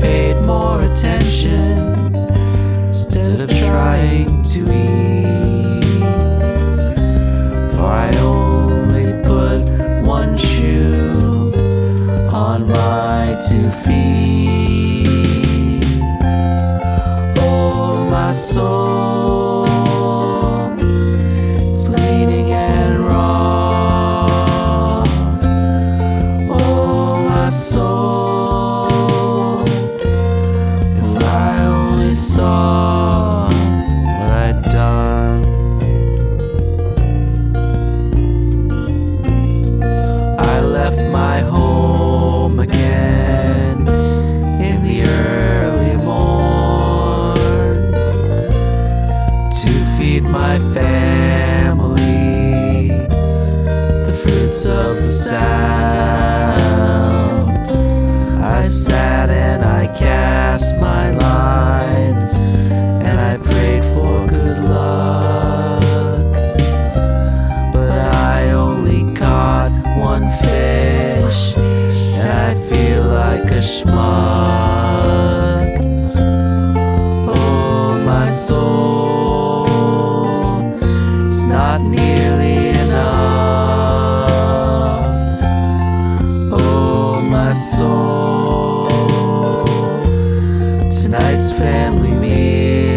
paid more attention instead of trying to eat. For I only put one shoe on my 2 feet. Oh, my soul is bleeding and raw. Oh, my soul, if I only saw what I'd done. I left my home again in the early morn to feed my family the fruits of the sound. I sat and I cast my lines and I prayed for good luck, but I only caught 1 fish and I feel like a schmuck. Oh, my soul, it's not nearly enough. Oh, my soul, tonight's family meal